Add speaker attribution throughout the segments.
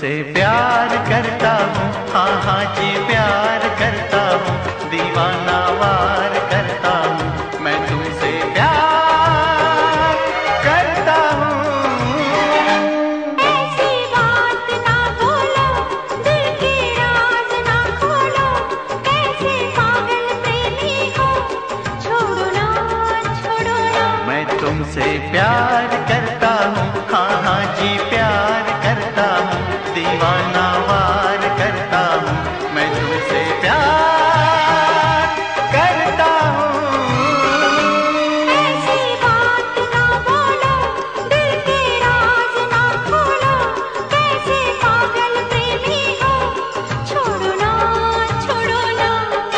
Speaker 1: तुमसे प्यार करता हूँ, हाँ हाँ जी प्यार करता हूँ, दीवाना वार करता हूँ, मैं तुमसे प्यार करता हूँ।
Speaker 2: ऐसी बात ना बोलो, दिल के राज ना खोलो, कैसे पागल प्रेमी हो, छोड़ो ना छोड़ो ना।
Speaker 1: मैं तुमसे प्यार करता हूँ, हाँ हाँ जी प्यार करता हूँ, दीवाना वार करता हूँ, मैं तुमसे प्यार करता हूँ।
Speaker 2: ऐसी बात ना बोलो, दिल के राज ना खोलो, कैसे पागल प्रेमी हो, छोड़ो ना छोड़ो ना।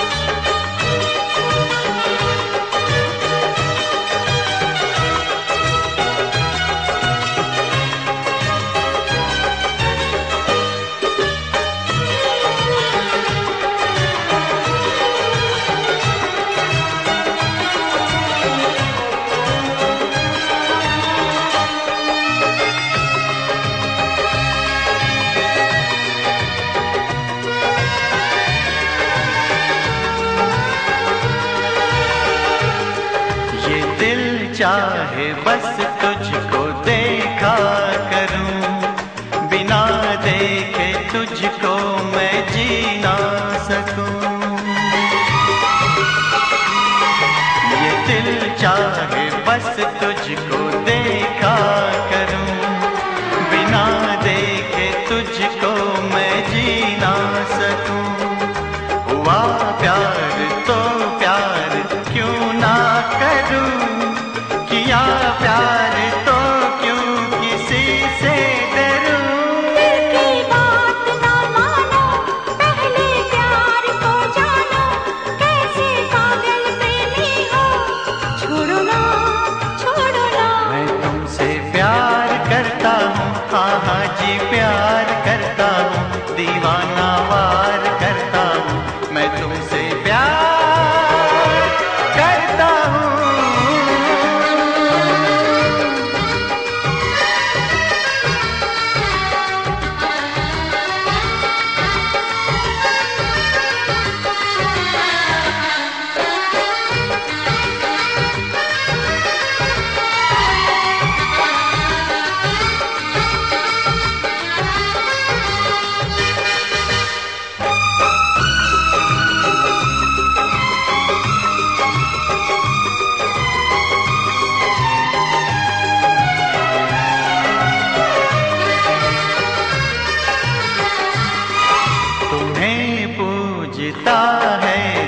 Speaker 1: ये दिल चाहे बस तुझको देखा करूं, बिना देखे तुझको मैं जी ना सकूं। ये दिल चाहे बस तुझको देखा करूं, बिना देखे तुझको मैं जी ना सकूं। हुआ प्यार तो प्यार क्यों ना करूं, किया प्यार तो क्यों किसी से डरूं।
Speaker 2: दिल की बात ना मानो, पहले प्यार को जानो, कैसे पागल प्रेमी हो, छोड़ो ना छोड़ो ना।
Speaker 1: मैं तुमसे प्यार करता हूँ, हाँ हाँ जी प्यार करता हूँ, दीवाना वार करता हूँ, मैं तुमसे प्यार करता हूँ। तुम्हें पूजता है